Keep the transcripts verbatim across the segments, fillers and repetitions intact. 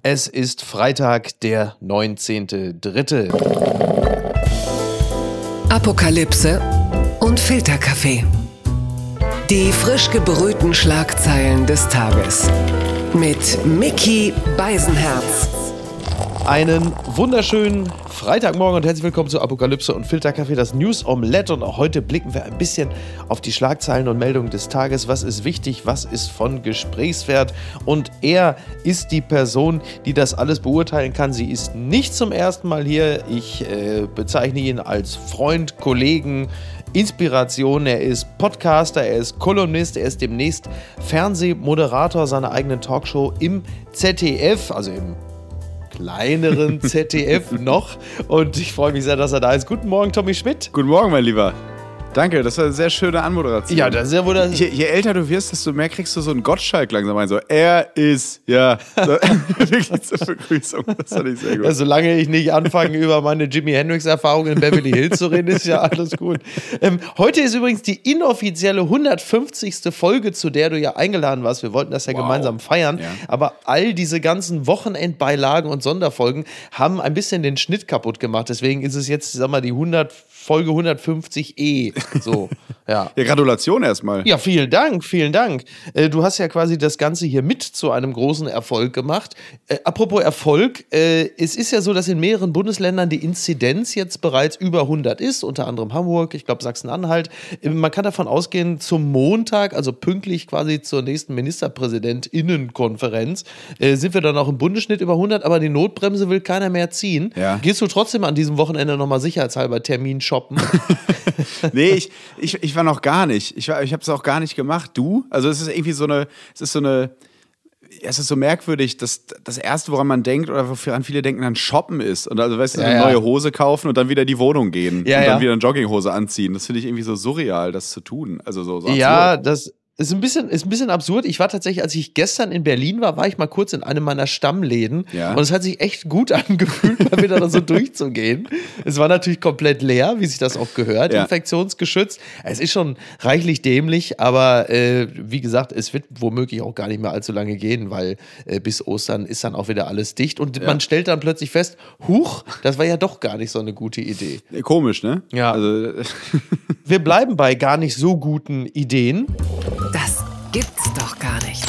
Es ist Freitag, der neunzehnte dritte Apokalypse und Filterkaffee. Die frisch gebrühten Schlagzeilen des Tages. Mit Micky Beisenherz. Einen wunderschönen Freitagmorgen und herzlich willkommen zu Apokalypse und Filterkaffee, das News Omelette. Und auch heute blicken wir ein bisschen auf die Schlagzeilen und Meldungen des Tages. Was ist wichtig, was ist von Gesprächswert? Und er ist die Person, die das alles beurteilen kann. Sie ist nicht zum ersten Mal hier. Ich äh, bezeichne ihn als Freund, Kollegen, Inspiration. Er ist Podcaster, er ist Kolumnist, er ist demnächst Fernsehmoderator seiner eigenen Talkshow im Z D F, also im kleineren Z D F noch. Und ich freue mich sehr, dass er da ist. Guten Morgen, Tommy Schmidt. Guten Morgen, mein Lieber. Danke, das war eine sehr schöne Anmoderation. Ja, das ist ja wohl das. Je, je älter du wirst, desto mehr kriegst du so einen Gottschalk langsam rein. So, er ist, ja. So, wirklich zur Begrüßung. Das fand ich sehr gut. Ja, solange ich nicht anfange, über meine Jimi Hendrix-Erfahrungen in Beverly Hills zu reden, ist ja alles gut. Ähm, heute ist übrigens die inoffizielle hundertfünfzigste Folge, zu der du ja eingeladen warst. Wir wollten das ja wow. gemeinsam feiern. Ja. Aber all diese ganzen Wochenendbeilagen und Sonderfolgen haben ein bisschen den Schnitt kaputt gemacht. Deswegen ist es jetzt, sag mal, die hundert Folge hundertfünfzig E. So, ja. Ja, Gratulation erstmal. Ja, vielen Dank, vielen Dank. Äh, du hast ja quasi das Ganze hier mit zu einem großen Erfolg gemacht. Äh, apropos Erfolg, äh, es ist ja so, dass in mehreren Bundesländern die Inzidenz jetzt bereits über hundert ist, unter anderem Hamburg, ich glaube Sachsen-Anhalt. Äh, man kann davon ausgehen, zum Montag, also pünktlich quasi zur nächsten MinisterpräsidentInnenkonferenz, äh, sind wir dann auch im Bundesschnitt über hundert, aber die Notbremse will keiner mehr ziehen. Ja. Gehst du trotzdem an diesem Wochenende nochmal sicherheitshalber Termin shoppen? Nee, ich, ich, ich war noch gar nicht. Ich, war, ich habe es auch gar nicht gemacht. Du? Also es ist irgendwie so eine, es ist so eine, es ist so merkwürdig, dass das Erste, woran man denkt oder woran viele denken, dann shoppen ist. Und also weißt du, ja, eine ja. neue Hose kaufen und dann wieder in die Wohnung gehen. Ja, und dann ja. wieder eine Jogginghose anziehen. Das finde ich irgendwie so surreal, das zu tun. Also so, so ja, das ist ein bisschen, ist ein bisschen absurd. Ich war tatsächlich, als ich gestern in Berlin war, war ich mal kurz in einem meiner Stammläden. Ja. Und es hat sich echt gut angefühlt, mal wieder da so durchzugehen. Es war natürlich komplett leer, wie sich das auch gehört, ja. infektionsgeschützt. Es ist schon reichlich dämlich, aber äh, wie gesagt, es wird womöglich auch gar nicht mehr allzu lange gehen, weil äh, bis Ostern ist dann auch wieder alles dicht. Und ja. man stellt dann plötzlich fest, huch, das war ja doch gar nicht so eine gute Idee. Komisch, ne? Ja. Also wir bleiben bei gar nicht so guten Ideen. Das gibt's doch gar nicht.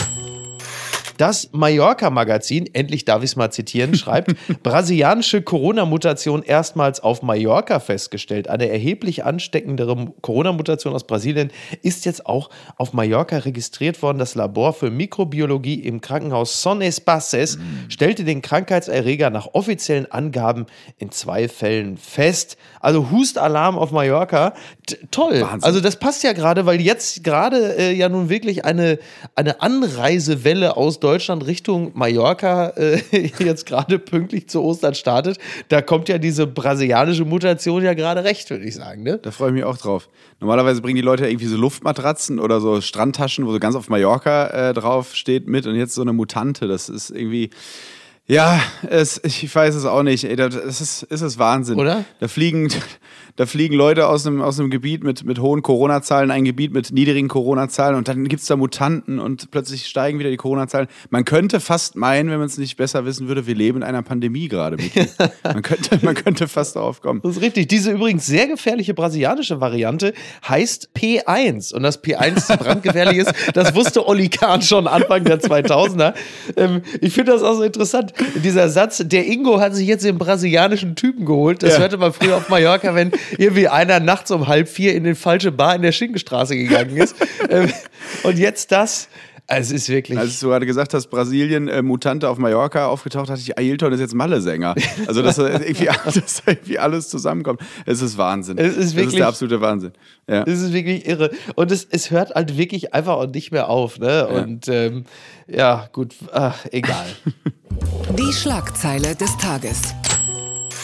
Das Mallorca-Magazin, endlich darf ich es mal zitieren, schreibt, brasilianische Corona-Mutation erstmals auf Mallorca festgestellt. Eine erheblich ansteckendere Corona-Mutation aus Brasilien ist jetzt auch auf Mallorca registriert worden. Das Labor für Mikrobiologie im Krankenhaus Son Espaces mm. stellte den Krankheitserreger nach offiziellen Angaben in zwei Fällen fest. Also Hustalarm auf Mallorca. T- toll. Wahnsinn. Also das passt ja gerade, weil jetzt gerade äh, ja nun wirklich eine, eine Anreisewelle aus Deutschland Deutschland Richtung Mallorca äh, jetzt gerade pünktlich zu Ostern startet, da kommt ja diese brasilianische Mutation ja gerade recht, würde ich sagen. Ne? Da freue ich mich auch drauf. Normalerweise bringen die Leute irgendwie so Luftmatratzen oder so Strandtaschen, wo so ganz auf Mallorca äh, drauf steht mit und jetzt so eine Mutante. Das ist irgendwie... Ja, es, ich weiß es auch nicht. Ey, das ist, ist es Wahnsinn. Oder? Da fliegen, da fliegen Leute aus einem, aus einem Gebiet mit, mit hohen Corona-Zahlen, ein Gebiet mit niedrigen Corona-Zahlen und dann gibt es da Mutanten und plötzlich steigen wieder die Corona-Zahlen. Man könnte fast meinen, wenn man es nicht besser wissen würde, wir leben in einer Pandemie gerade. man, könnte, man könnte fast darauf kommen. Das ist richtig. Diese übrigens sehr gefährliche brasilianische Variante heißt P eins. Und dass P eins brandgefährlich ist, das wusste Oli Kahn schon Anfang der zweitausender. Ähm, ich finde das auch so interessant. Dieser Satz, der Ingo hat sich jetzt den brasilianischen Typen geholt, das ja. hörte man früher auf Mallorca, wenn irgendwie einer nachts um halb vier in die falsche Bar in der Schinkenstraße gegangen ist. Und jetzt das, also es ist wirklich... Als du gerade gesagt hast, Brasilien, äh, Mutante auf Mallorca aufgetaucht, hatte ich, Ailton ist jetzt Malle-Sänger. Also dass irgendwie, dass irgendwie alles zusammenkommt. Es ist Wahnsinn. Es ist wirklich, das ist der absolute Wahnsinn. Ja. Es ist wirklich irre. Und es, es hört halt wirklich einfach auch nicht mehr auf. Ne? Ja. Und ähm, ja, gut, ach, egal. Die Schlagzeile des Tages.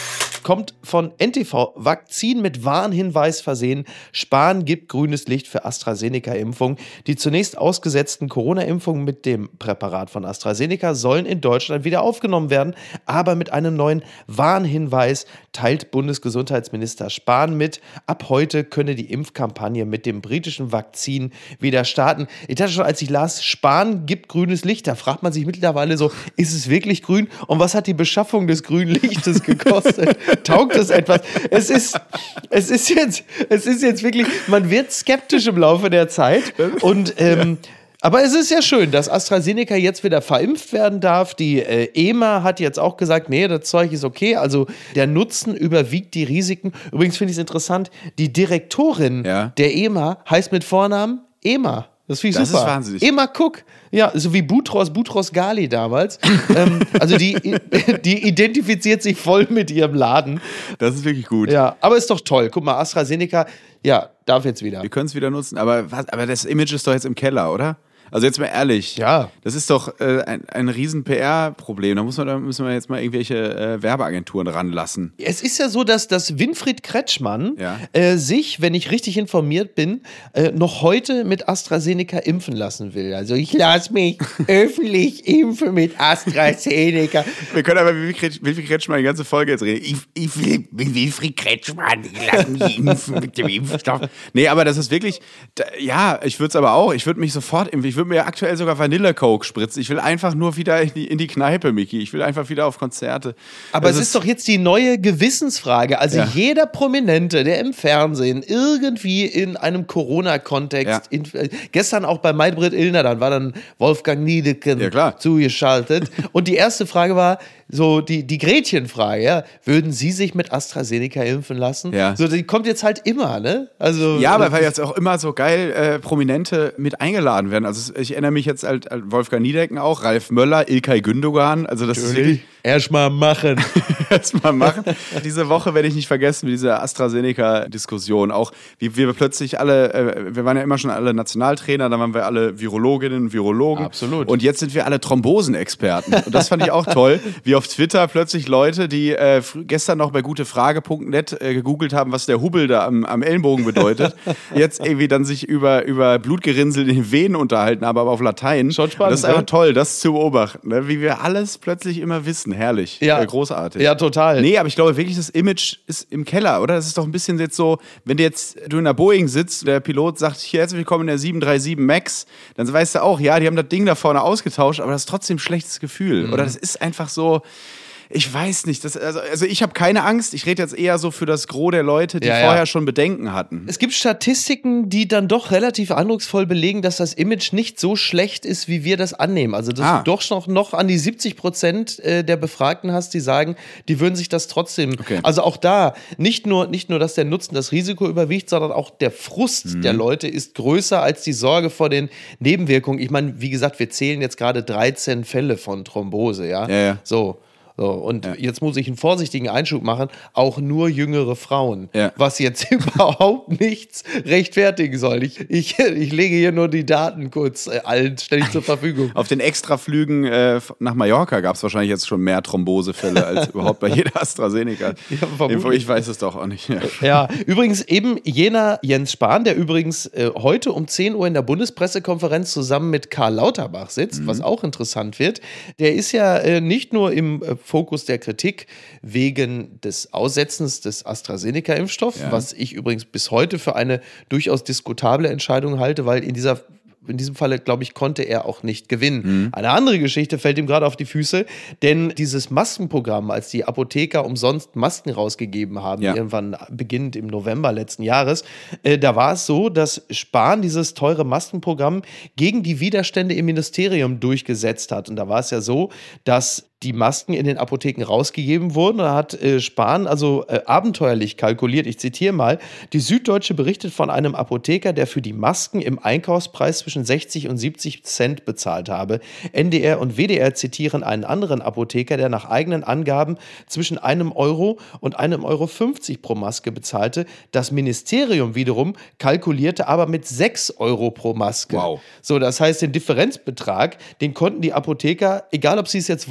kommt von N T V. Vakzin mit Warnhinweis versehen. Spahn gibt grünes Licht für AstraZeneca-Impfung. Die zunächst ausgesetzten Corona-Impfungen mit dem Präparat von AstraZeneca sollen in Deutschland wieder aufgenommen werden, aber mit einem neuen Warnhinweis teilt Bundesgesundheitsminister Spahn mit. Ab heute könne die Impfkampagne mit dem britischen Vakzin wieder starten. Ich dachte schon, als ich las, Spahn gibt grünes Licht, da fragt man sich mittlerweile so, ist es wirklich grün? Und was hat die Beschaffung des grünen Lichtes gekostet? Taugt es etwas? Es ist, es ist jetzt, es ist jetzt wirklich, man wird skeptisch im Laufe der Zeit und ähm, aber es ist ja schön, dass AstraZeneca jetzt wieder verimpft werden darf. Die äh, E M A hat jetzt auch gesagt, nee, das Zeug ist okay. Also der Nutzen überwiegt die Risiken. Übrigens finde ich es interessant, die Direktorin ja. der E M A heißt mit Vornamen Ema. Das finde ich das super. Das ist wahnsinnig. Ema Cook. Ja, so wie Boutros, Boutros Ghali damals. ähm, also die, die identifiziert sich voll mit ihrem Laden. Das ist wirklich gut. Ja, aber ist doch toll. Guck mal, AstraZeneca, ja, darf jetzt wieder. Wir können es wieder nutzen. Aber, was, aber das Image ist doch jetzt im Keller, oder? Also jetzt mal ehrlich, ja. das ist doch äh, ein, ein riesen P R-Problem. Da, muss man, da müssen wir jetzt mal irgendwelche äh, Werbeagenturen ranlassen. Es ist ja so, dass, dass Winfried Kretschmann ja. äh, sich, wenn ich richtig informiert bin, äh, noch heute mit AstraZeneca impfen lassen will. Also ich lasse mich öffentlich impfen mit AstraZeneca. Wir können aber mit Winfried Kretschmann die ganze Folge jetzt reden. Ich, ich will mit Winfried Kretschmann, ich lasse mich impfen mit dem Impfstoff. Nee, aber das ist wirklich, da, ja, ich würde es aber auch, ich würde mich sofort impfen. Ich würde mir aktuell sogar Vanille-Coke spritzen. Ich will einfach nur wieder in die, in die Kneipe, Miki. Ich will einfach wieder auf Konzerte. Aber das es ist, ist doch jetzt die neue Gewissensfrage. Also ja. jeder Prominente, der im Fernsehen irgendwie in einem Corona-Kontext, ja. in, äh, gestern auch bei Maybrit Illner, dann war dann Wolfgang Niedecken ja, zugeschaltet. Und die erste Frage war, so die, die Gretchenfrage, ja, würden Sie sich mit AstraZeneca impfen lassen? Ja. So, die kommt jetzt halt immer, ne? Also, ja, aber weil jetzt auch immer so geil äh, Prominente mit eingeladen werden. Also ich erinnere mich jetzt halt an Wolfgang Niedecken auch, Ralf Möller, İlkay Gündogan. Also das Natürlich. Ist erstmal machen. Erstmal machen. Diese Woche werde ich nicht vergessen, diese AstraZeneca-Diskussion. Auch wie wir plötzlich alle, äh, wir waren ja immer schon alle Nationaltrainer, dann waren wir alle Virologinnen, Virologen. Absolut. Und jetzt sind wir alle Thrombosenexperten. Und das fand ich auch toll, wie auf Twitter plötzlich Leute, die äh, gestern noch bei gutefrage punkt net äh, gegoogelt haben, was der Hubbel da am, am Ellenbogen bedeutet, jetzt irgendwie dann sich über, über Blutgerinnsel in den Venen unterhalten, aber auf Latein. Schon spannend. Das ist einfach toll, das zu beobachten, ne? Wie wir alles plötzlich immer wissen. Herrlich. Ja. Äh, großartig. Ja, total. Nee, aber ich glaube wirklich, das Image ist im Keller, oder? Das ist doch ein bisschen jetzt so, wenn du jetzt du in der Boeing sitzt, der Pilot sagt, hier, herzlich willkommen in der sieben drei sieben Max, dann weißt du auch, ja, die haben das Ding da vorne ausgetauscht, aber das ist trotzdem ein schlechtes Gefühl. Mhm. Oder das ist einfach so, ich weiß nicht, das, also, also ich habe keine Angst, ich rede jetzt eher so für das Gros der Leute, die ja, vorher ja. schon Bedenken hatten. Es gibt Statistiken, die dann doch relativ eindrucksvoll belegen, dass das Image nicht so schlecht ist, wie wir das annehmen. Also dass ah. du doch noch, noch an die siebzig Prozent der Befragten hast, die sagen, die würden sich das trotzdem, okay. also auch da, nicht nur, nicht nur, dass der Nutzen das Risiko überwiegt, sondern auch der Frust mhm. der Leute ist größer als die Sorge vor den Nebenwirkungen. Ich meine, wie gesagt, wir zählen jetzt gerade dreizehn Fälle von Thrombose, ja, ja, ja. so. So, und ja. jetzt muss ich einen vorsichtigen Einschub machen, auch nur jüngere Frauen, ja. was jetzt überhaupt nichts rechtfertigen soll. Ich, ich, ich lege hier nur die Daten kurz äh, allen ständig zur Verfügung. Auf den Extraflügen äh, nach Mallorca gab es wahrscheinlich jetzt schon mehr Thrombosefälle als überhaupt bei jeder AstraZeneca. Ja, ich weiß es doch auch nicht. Ja. ja, übrigens eben jener Jens Spahn, der übrigens äh, heute um zehn Uhr in der Bundespressekonferenz zusammen mit Karl Lauterbach sitzt, mhm. was auch interessant wird, der ist ja äh, nicht nur im äh, Fokus der Kritik wegen des Aussetzens des AstraZeneca-Impfstoffs, ja. was ich übrigens bis heute für eine durchaus diskutable Entscheidung halte, weil in dieser in diesem Falle, glaube ich, konnte er auch nicht gewinnen. Mhm. Eine andere Geschichte fällt ihm gerade auf die Füße, denn dieses Maskenprogramm, als die Apotheker umsonst Masken rausgegeben haben, ja. irgendwann beginnend im November letzten Jahres, äh, da war es so, dass Spahn dieses teure Maskenprogramm gegen die Widerstände im Ministerium durchgesetzt hat. Und da war es ja so, dass die Masken in den Apotheken rausgegeben wurden. Da hat äh, Spahn also äh, abenteuerlich kalkuliert. Ich zitiere mal. Die Süddeutsche berichtet von einem Apotheker, der für die Masken im Einkaufspreis zwischen sechzig und siebzig Cent bezahlt habe. N D R und W D R zitieren einen anderen Apotheker, der nach eigenen Angaben zwischen einem Euro und einem Euro fünfzig pro Maske bezahlte. Das Ministerium wiederum kalkulierte aber mit sechs Euro pro Maske. Wow. So, das heißt, den Differenzbetrag, den konnten die Apotheker, egal ob sie es jetzt wollten oder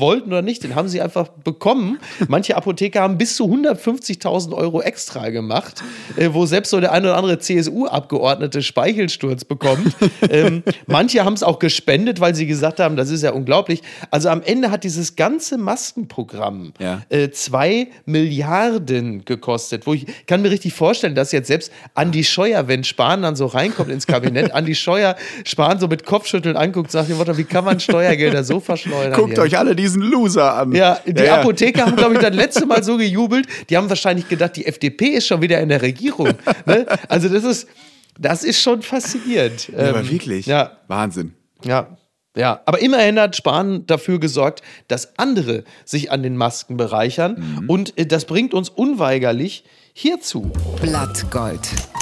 nicht. Den haben sie einfach bekommen. Manche Apotheker haben bis zu hundertfünfzigtausend Euro extra gemacht, äh, wo selbst so der ein oder andere C S U-Abgeordnete Speichelsturz bekommt. ähm, manche haben es auch gespendet, weil sie gesagt haben, das ist ja unglaublich. Also am Ende hat dieses ganze Maskenprogramm ja. äh, zwei Milliarden gekostet. Wo ich kann mir richtig vorstellen, dass jetzt selbst Andi Scheuer, wenn Spahn dann so reinkommt ins Kabinett, Andi Scheuer Spahn so mit Kopfschütteln anguckt, sagt, wie kann man Steuergelder so verschleudern? Guckt hier? euch alle diesen Loser an. Ja, die ja, ja. Apotheker haben, glaube ich, das letzte Mal so gejubelt. Die haben wahrscheinlich gedacht, die F D P ist schon wieder in der Regierung. Ne? Also das ist, das ist schon faszinierend. Ja, aber ähm, wirklich. Ja. Wahnsinn. Ja. Ja, aber immerhin hat Spahn dafür gesorgt, dass andere sich an den Masken bereichern. Mhm. Und äh, das bringt uns unweigerlich hierzu. Blattgold.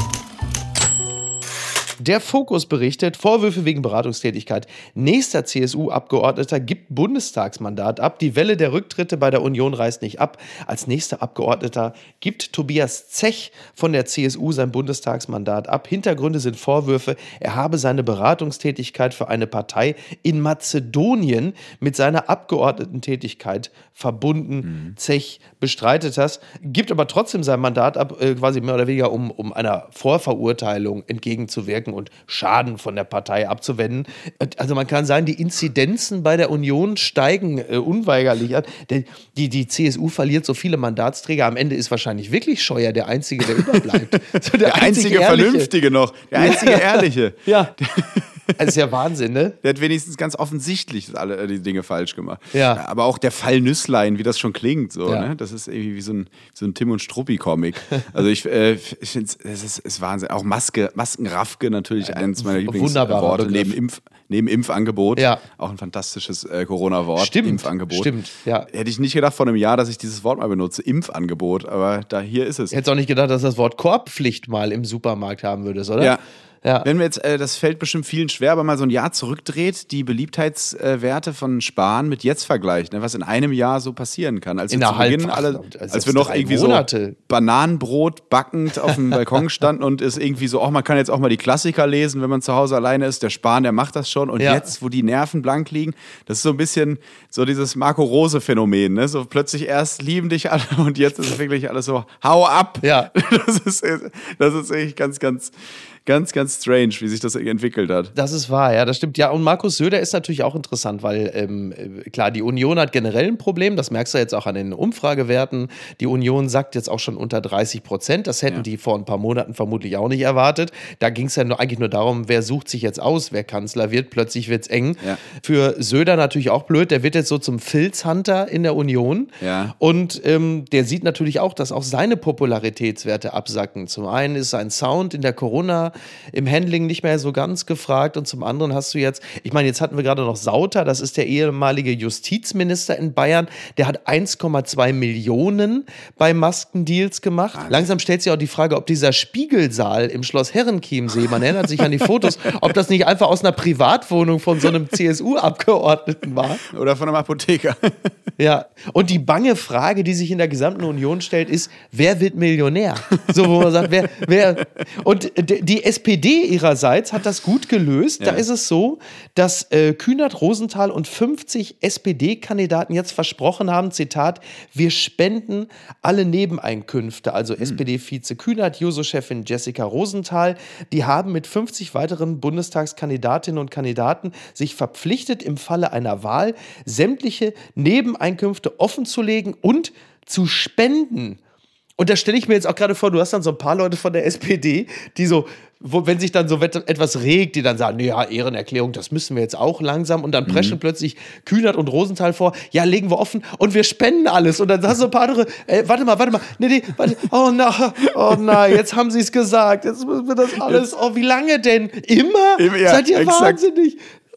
Der Fokus berichtet, Vorwürfe wegen Beratungstätigkeit. Nächster C S U-Abgeordneter gibt Bundestagsmandat ab. Die Welle der Rücktritte bei der Union reißt nicht ab. Als nächster Abgeordneter gibt Tobias Zech von der C S U sein Bundestagsmandat ab. Hintergründe sind Vorwürfe, er habe seine Beratungstätigkeit für eine Partei in Mazedonien mit seiner Abgeordnetentätigkeit verbunden. Mhm. Zech bestreitet das, gibt aber trotzdem sein Mandat ab, äh, quasi mehr oder weniger, um, um einer Vorverurteilung entgegenzuwirken und Schaden von der Partei abzuwenden. Also man kann sagen, die Inzidenzen bei der Union steigen äh, unweigerlich an. Der, die, die C S U verliert so viele Mandatsträger. Am Ende ist wahrscheinlich wirklich Scheuer der Einzige, der überbleibt. So der, der einzige Ehrliche. Vernünftige noch. Der einzige Ehrliche. Ja. Das ist ja Wahnsinn, ne? Der hat wenigstens ganz offensichtlich alle die Dinge falsch gemacht. Ja. Aber auch der Fall Nüsslein, wie das schon klingt, so, ja. ne? Das ist irgendwie wie so ein, so ein Tim und Struppi-Comic. Also ich, äh, ich finde es ist, ist Wahnsinn. Auch Maske, Maskenraffke natürlich ja, eins meiner Lieblingsworte neben, Impf, neben Impfangebot. Ja. Auch ein fantastisches äh, Corona-Wort. Stimmt. Impfangebot. Stimmt, ja. Hätte ich nicht gedacht vor einem Jahr, dass ich dieses Wort mal benutze. Impfangebot. Aber da hier ist es. Hättest auch nicht gedacht, dass das Wort Korbpflicht mal im Supermarkt haben würdest, oder? Ja. Ja. Wenn wir jetzt, äh, das fällt bestimmt vielen schwer, aber mal so ein Jahr zurückdreht, die Beliebtheitswerte von Spahn mit jetzt vergleicht, ne, was in einem Jahr so passieren kann. Als wir zu Beginn alle, also als wir noch irgendwie Monate. so Bananenbrot backend auf dem Balkon standen und es irgendwie so, oh, man kann jetzt auch mal die Klassiker lesen, wenn man zu Hause alleine ist. Der Spahn, der macht das schon. Und ja. jetzt, wo die Nerven blank liegen, das ist so ein bisschen so dieses Marco-Rose-Phänomen. Ne? So plötzlich erst lieben dich alle und jetzt ist wirklich alles so, hau ab. Ja. Das ist, das ist echt ganz, ganz... Ganz, ganz strange, wie sich das entwickelt hat. Das ist wahr, ja, das stimmt. Ja, und Markus Söder ist natürlich auch interessant, weil ähm, klar, die Union hat generell ein Problem, das merkst du jetzt auch an den Umfragewerten. Die Union sagt jetzt auch schon unter dreißig Prozent, das hätten ja. die vor ein paar Monaten vermutlich auch nicht erwartet. Da ging es ja nur, eigentlich nur darum, wer sucht sich jetzt aus, wer Kanzler wird, plötzlich wird es eng. Ja. Für Söder natürlich auch blöd, der wird jetzt so zum Filzhunter in der Union ja. und ähm, der sieht natürlich auch, dass auch seine Popularitätswerte absacken. Zum einen ist sein Sound in der Corona im Handling nicht mehr so ganz gefragt und zum anderen hast du jetzt, ich meine, jetzt hatten wir gerade noch Sauter, das ist der ehemalige Justizminister in Bayern, der hat eins Komma zwei Millionen bei Maskendeals gemacht. Alter. Langsam stellt sich auch die Frage, ob dieser Spiegelsaal im Schloss Herrenchiemsee, man erinnert sich an die Fotos, ob das nicht einfach aus einer Privatwohnung von so einem C S U-Abgeordneten war. Oder von einem Apotheker. Ja, und die bange Frage, die sich in der gesamten Union stellt, ist, wer wird Millionär? So, wo man sagt, wer, wer, und die S P D ihrerseits hat das gut gelöst. Ja. Da ist es so, dass äh, Kühnert, Rosenthal und fünfzig S P D-Kandidaten jetzt versprochen haben, Zitat, wir spenden alle Nebeneinkünfte. Also mhm. S P D-Vize Kühnert, Juso-Chefin Jessica Rosenthal, die haben mit fünfzig weiteren Bundestagskandidatinnen und Kandidaten sich verpflichtet, im Falle einer Wahl sämtliche Nebeneinkünfte offenzulegen und zu spenden. Und da stelle ich mir jetzt auch gerade vor, du hast dann so ein paar Leute von der S P D, die so, wo, wenn sich dann so etwas regt, die dann sagen, ja, Ehrenerklärung, das müssen wir jetzt auch langsam. Und dann preschen mhm. plötzlich Kühnert und Rosenthal vor, ja, legen wir offen und wir spenden alles. Und dann hast du ein paar andere, ey, warte mal, warte mal, nee, nee, warte, oh na, oh nein, jetzt haben sie es gesagt, jetzt müssen wir das alles, oh, wie lange denn? Immer? Im, ja, Seid ihr exakt. Wahnsinnig?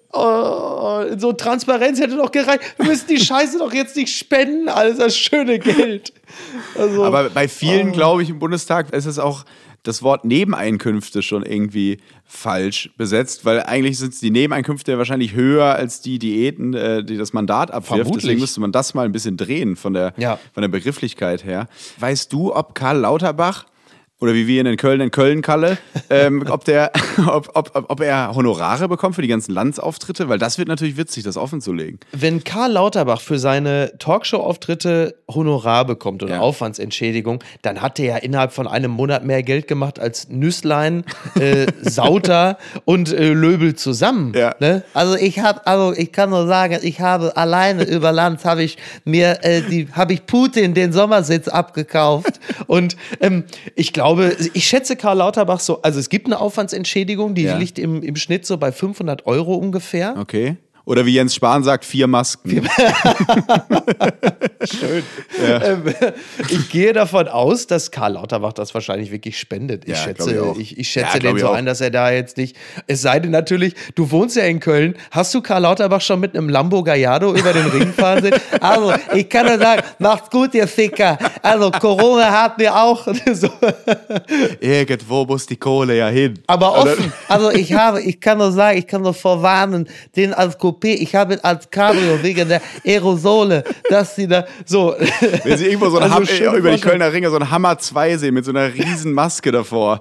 Oh, so Transparenz hätte doch gereicht. Wir müssen die Scheiße doch jetzt nicht spenden, alles das schöne Geld. Also, aber bei vielen, oh. glaube ich, im Bundestag ist es auch das Wort Nebeneinkünfte schon irgendwie falsch besetzt, weil eigentlich sind die Nebeneinkünfte wahrscheinlich höher als die Diäten, äh, die das Mandat abwirft. Vermutlich. Deswegen müsste man das mal ein bisschen drehen von der, ja. von der Begrifflichkeit her. Weißt du, ob Karl Lauterbach oder wie wir in Köln, in Köln-Kalle, ähm, ob, der, ob, ob, ob er Honorare bekommt für die ganzen Landsauftritte, weil das wird natürlich witzig, das offen zu legen. Wenn Karl Lauterbach für seine Talkshow-Auftritte Honorar bekommt oder Ja. Aufwandsentschädigung, dann hat er ja innerhalb von einem Monat mehr Geld gemacht als Nüßlein, äh, Sauter und äh, Löbel zusammen. Ja. Ne? Also ich habe, also ich kann nur sagen, ich habe alleine über Land habe ich mir äh, die, habe ich Putin den Sommersitz abgekauft. Und ähm, ich glaube, ich schätze Karl Lauterbach so, also es gibt eine Aufwandsentschädigung, die Ja. liegt im, im Schnitt so bei fünfhundert Euro ungefähr. Okay. Oder wie Jens Spahn sagt, vier Masken. Schön. Ähm, ich gehe davon aus, dass Karl Lauterbach das wahrscheinlich wirklich spendet. Ich Ja, schätze, glaub ich auch. ich, ich schätze Ja, glaub den ich so auch. ein, dass er da jetzt nicht. Es sei denn natürlich, du wohnst ja in Köln. Hast du Karl Lauterbach schon mit einem Lambo Gallardo über den Ring fahren sehen? Also ich kann nur sagen, macht's gut, ihr Ficker. Also Corona hat mir auch so, Irgendwo muss die Kohle ja hin. aber offen. Also ich habe, ich kann nur sagen, ich kann nur vorwarnen, den als Coupé, ich habe ihn als Cabrio wegen der Aerosole, dass sie da So. Wenn sie irgendwo so einen Also Ham- schön über die vorstellen. Kölner Ringe so einen Hammer zwei sehen mit so einer riesen Maske davor.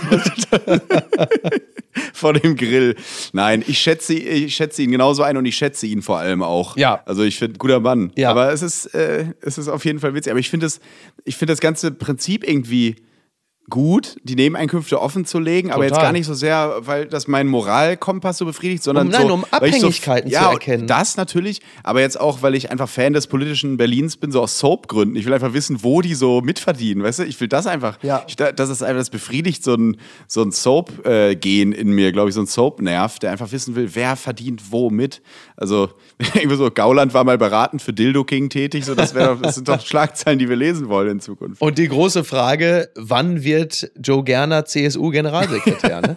Vor dem Grill. Nein, ich schätze, ich schätze ihn genauso ein und ich schätze ihn vor allem auch. Ja. Also ich finde, guter Mann. Ja. Aber es ist, äh, es ist auf jeden Fall witzig. Aber ich finde das, ich finde das ganze Prinzip irgendwie gut, die Nebeneinkünfte offen zu legen, aber Total. jetzt gar nicht so sehr, weil das meinen Moralkompass so befriedigt, sondern Um- nein, so, um weil ich Abhängigkeiten so, zu ja, erkennen. Das natürlich, aber jetzt auch, weil ich einfach Fan des politischen Berlins bin, so aus Soap-Gründen. Ich will einfach wissen, wo die so mitverdienen, weißt du? Ich will das einfach, Ja. ich, das ist einfach, das befriedigt so ein, so ein Soap-Gen in mir, glaube ich, so ein Soap-Nerv, der einfach wissen will, wer verdient wo mit. Also, irgendwie so, Gauland war mal beratend für Dildo King tätig, so, das, wär, doch- das sind doch Schlagzeilen, die wir lesen wollen in Zukunft. Und die große Frage, wann wird Joe Gerner C S U-Generalsekretär? Ne?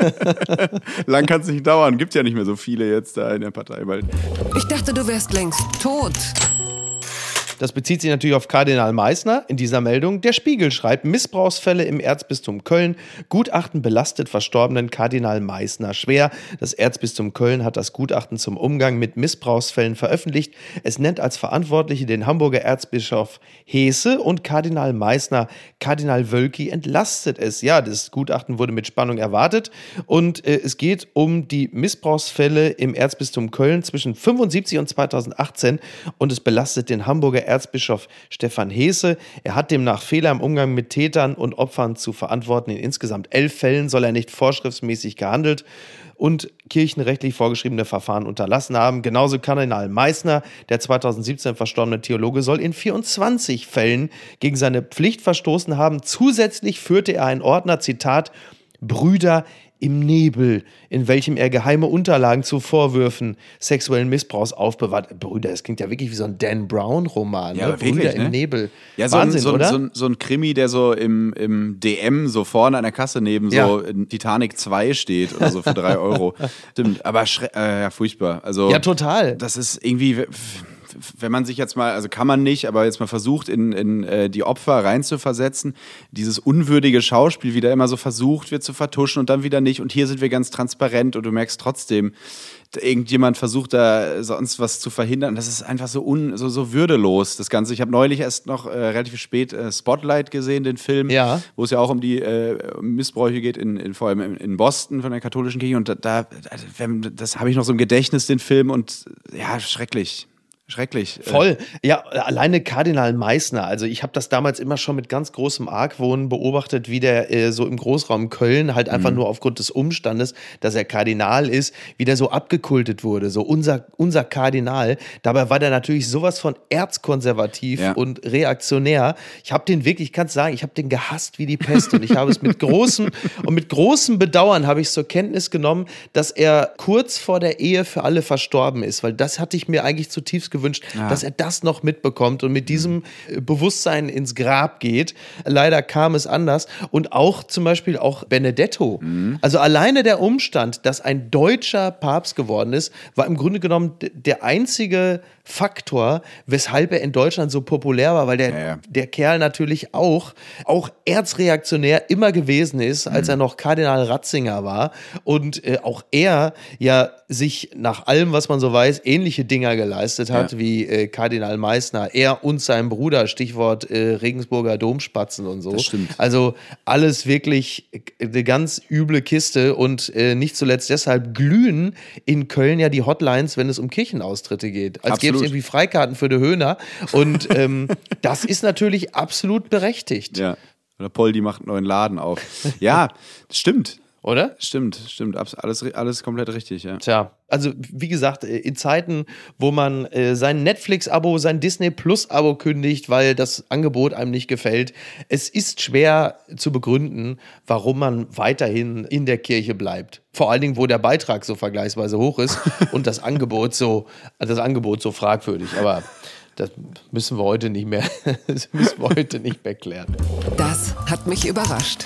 Lang kann es nicht dauern, gibt ja nicht mehr so viele jetzt da in der Partei bald. Ich dachte, du wärst längst tot. Das bezieht sich natürlich auf Kardinal Meissner in dieser Meldung. Der Spiegel schreibt, Missbrauchsfälle im Erzbistum Köln. Gutachten belastet verstorbenen Kardinal Meissner schwer. Das Erzbistum Köln hat das Gutachten zum Umgang mit Missbrauchsfällen veröffentlicht. Es nennt als Verantwortliche den Hamburger Erzbischof Heese und Kardinal Meissner. Kardinal Wölki entlastet es. Ja, das Gutachten wurde mit Spannung erwartet. Und äh, es geht um die Missbrauchsfälle im Erzbistum Köln zwischen fünfundsiebzig und zweitausendachtzehn. Und es belastet den Hamburger Erzbischof Stefan Heese. Er hat demnach Fehler im Umgang mit Tätern und Opfern zu verantworten. In insgesamt elf Fällen soll er nicht vorschriftsmäßig gehandelt und kirchenrechtlich vorgeschriebene Verfahren unterlassen haben. Genauso Kardinal Meissner, der zweitausendsiebzehn verstorbene Theologe, soll in vierundzwanzig Fällen gegen seine Pflicht verstoßen haben. Zusätzlich führte er einen Ordner, Zitat, Brüder im Nebel, in welchem er geheime Unterlagen zu Vorwürfen sexuellen Missbrauchs aufbewahrt. Brüder, das klingt ja wirklich wie so ein Dan Brown-Roman. Ja, Ne? aber wirklich, Brüder im ne? Nebel. Ja, so, Wahnsinn, ein, so, ein, oder? so, ein, so ein Krimi, der so im, im D M so vorne an der Kasse neben Ja. so in Titanic zwei steht oder so für drei Euro. Stimmt, aber schre- äh, ja, furchtbar. Also, Ja, total. Das ist irgendwie, wenn man sich jetzt mal, also kann man nicht, aber jetzt mal versucht, in, in äh, die Opfer reinzuversetzen, dieses unwürdige Schauspiel wieder immer so versucht wird zu vertuschen und dann wieder nicht. Und hier sind wir ganz transparent und du merkst trotzdem, irgendjemand versucht da sonst was zu verhindern. Das ist einfach so, un, so, so würdelos, das Ganze. Ich habe neulich erst noch äh, relativ spät äh, Spotlight gesehen, den Film, Ja. wo es ja auch um die äh, Missbräuche geht, in, in, vor allem in, in Boston von der katholischen Kirche. Und da, da wenn, das habe ich noch so im Gedächtnis, den Film. Und ja, schrecklich. Schrecklich. Voll. Ja, alleine Kardinal Meissner. Also ich habe das damals immer schon mit ganz großem Argwohn beobachtet, wie der äh, so im Großraum Köln halt einfach nur aufgrund des Umstandes, dass er Kardinal ist, wie der so abgekultet wurde. So unser, unser Kardinal. Dabei war der natürlich sowas von erzkonservativ Ja. und reaktionär. Ich habe den wirklich, ich kann es sagen, ich habe den gehasst wie die Pest. Und ich habe es mit großem und mit großem Bedauern habe ich zur Kenntnis genommen, dass er kurz vor der Ehe für alle verstorben ist. Weil das hatte ich mir eigentlich zutiefst gewünscht, Ja. dass er das noch mitbekommt und mit diesem äh, Bewusstsein ins Grab geht. Leider kam es anders. Und auch zum Beispiel auch Benedetto. Also alleine der Umstand, dass ein deutscher Papst geworden ist, war im Grunde genommen d- der einzige Faktor, weshalb er in Deutschland so populär war, weil der, Ja, ja. der Kerl natürlich auch, auch erzreaktionär immer gewesen ist, als er noch Kardinal Ratzinger war. Und äh, auch er ja sich nach allem, was man so weiß, ähnliche Dinger geleistet hat. hat Ja. wie äh, Kardinal Meissner, er und sein Bruder, Stichwort äh, Regensburger Domspatzen und so. Das stimmt. Also alles wirklich eine ganz üble Kiste und äh, nicht zuletzt deshalb glühen in Köln ja die Hotlines, wenn es um Kirchenaustritte geht. Als gäbe es Absolut. irgendwie Freikarten für die Höhner und ähm, das ist natürlich absolut berechtigt, Ja. Oder Poldi macht einen neuen Laden auf. Ja, stimmt. oder? Stimmt, stimmt. Abs- Alles, alles komplett richtig, ja. Tja, also wie gesagt, äh, in Zeiten, wo man äh, sein Netflix-Abo, sein Disney-Plus-Abo kündigt, weil das Angebot einem nicht gefällt, es ist schwer zu begründen, warum man weiterhin in der Kirche bleibt. Vor allen Dingen, wo der Beitrag so vergleichsweise hoch ist und das Angebot so, das Angebot so fragwürdig. Aber das müssen wir heute nicht mehr, das müssen wir heute nicht mehr klären. Das hat mich überrascht.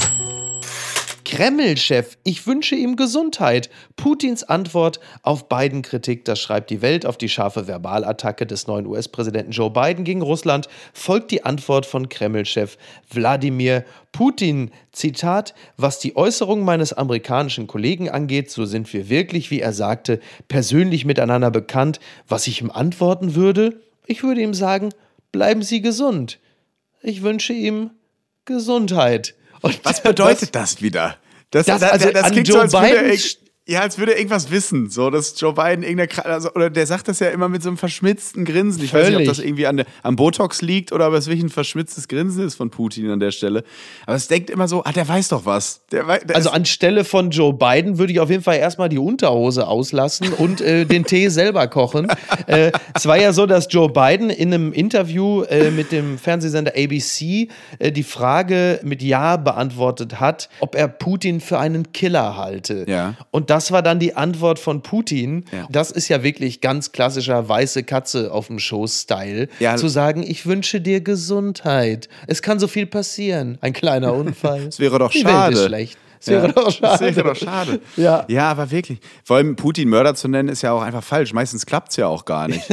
Kreml-Chef, ich wünsche ihm Gesundheit. Putins Antwort auf Biden-Kritik, das schreibt die Welt. Auf die scharfe Verbalattacke des neuen U S-Präsidenten Joe Biden gegen Russland folgt die Antwort von Kreml-Chef Wladimir Putin. Zitat, was die Äußerung meines amerikanischen Kollegen angeht, so sind wir wirklich, wie er sagte, persönlich miteinander bekannt. Was ich ihm antworten würde? Ich würde ihm sagen, bleiben Sie gesund. Ich wünsche ihm Gesundheit. Und Was bedeutet das wieder? Das, Das- das, also das an klingt Joe so, als würde er, Biden irg- ja, als würde er irgendwas wissen. So, dass Joe Biden irgendeine, Kra- also, oder der sagt das ja immer mit so einem verschmitzten Grinsen. Ich weiß nicht, ob Völlig. das irgendwie an der, am Botox liegt oder ob es wirklich ein verschmitztes Grinsen ist von Putin an der Stelle. Aber es denkt immer so, ah, der weiß doch was. Der wei- der Also ist- anstelle von Joe Biden würde ich auf jeden Fall erstmal die Unterhose auslassen und äh, den Tee selber kochen. Äh, es war ja so, dass Joe Biden in einem Interview äh, mit dem Fernsehsender A B C äh, die Frage mit Ja beantwortet hat, ob er Putin für einen Killer halte. Ja. Und das war dann die Antwort von Putin. Ja. Das ist ja wirklich ganz klassischer weiße Katze auf dem Schoß-Style. Ja. Zu sagen, ich wünsche dir Gesundheit. Es kann so viel passieren. Ein kleiner Unfall. Es wäre doch Die schade. Welt ist schlecht. Es wäre Ja, doch schade. Das wäre doch schade. Ja. ja, aber wirklich. Vor allem Putin Mörder zu nennen, ist ja auch einfach falsch. Meistens klappt es ja auch gar nicht.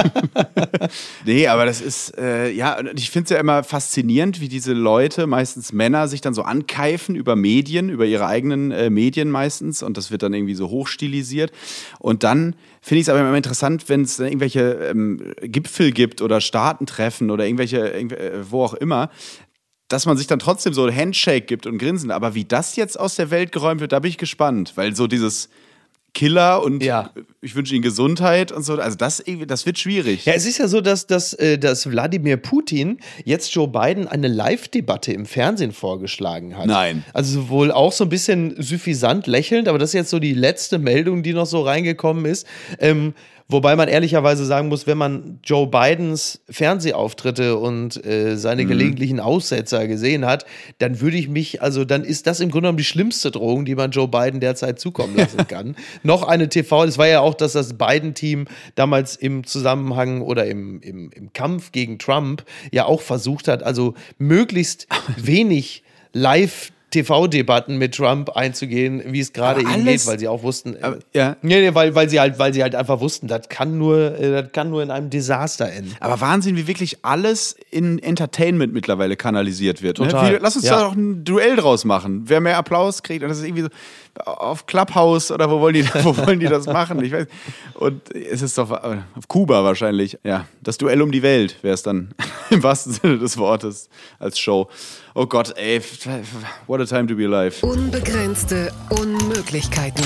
Nee, aber das ist, äh, ja, und ich finde es ja immer faszinierend, wie diese Leute, meistens Männer, sich dann so ankeifen über Medien, über ihre eigenen äh, Medien meistens. Und das wird dann irgendwie so hochstilisiert. Und dann finde ich es aber immer interessant, wenn es irgendwelche ähm, Gipfel gibt oder Staatentreffen oder irgendwelche, irgendw- äh, wo auch immer, dass man sich dann trotzdem so ein Handshake gibt und Grinsen. Aber wie das jetzt aus der Welt geräumt wird, da bin ich gespannt. Weil so dieses Killer und Ja. ich wünsche Ihnen Gesundheit und so, also das, irgendwie- das wird schwierig. Ja, es ist ja so, dass, dass, äh, dass Wladimir Putin jetzt Joe Biden eine Live-Debatte im Fernsehen vorgeschlagen hat. Nein. Also wohl auch so ein bisschen suffisant lächelnd, aber das ist jetzt so die letzte Meldung, die noch so reingekommen ist. Ähm, wobei man ehrlicherweise sagen muss, wenn man Joe Bidens Fernsehauftritte und äh, seine Mhm. gelegentlichen Aussetzer gesehen hat, dann würde ich mich, also dann ist das im Grunde genommen die schlimmste Drohung, die man Joe Biden derzeit zukommen lassen kann. Noch eine T V, das war ja auch, dass das Biden-Team damals im Zusammenhang oder im, im, im Kampf gegen Trump ja auch versucht hat, also möglichst wenig live T V-Debatten mit Trump einzugehen, wie es gerade Aber ihnen alles- geht, weil sie auch wussten, äh, Aber, ja. nee, nee, weil, weil sie halt, weil sie halt einfach wussten, das kann nur, äh, das kann nur in einem Desaster enden. Aber Wahnsinn, wie wirklich alles in Entertainment mittlerweile kanalisiert wird. Ne? Total. Wie, lass uns Ja. da doch ein Duell draus machen. Wer mehr Applaus kriegt. Und das ist irgendwie so auf Clubhouse oder wo wollen die, wo wollen die das machen? Ich weiß. Und es ist doch äh, auf Kuba wahrscheinlich. Ja, das Duell um die Welt wäre es dann im wahrsten Sinne des Wortes als Show. Oh Gott, ey, what a time to be alive. Unbegrenzte Unmöglichkeiten.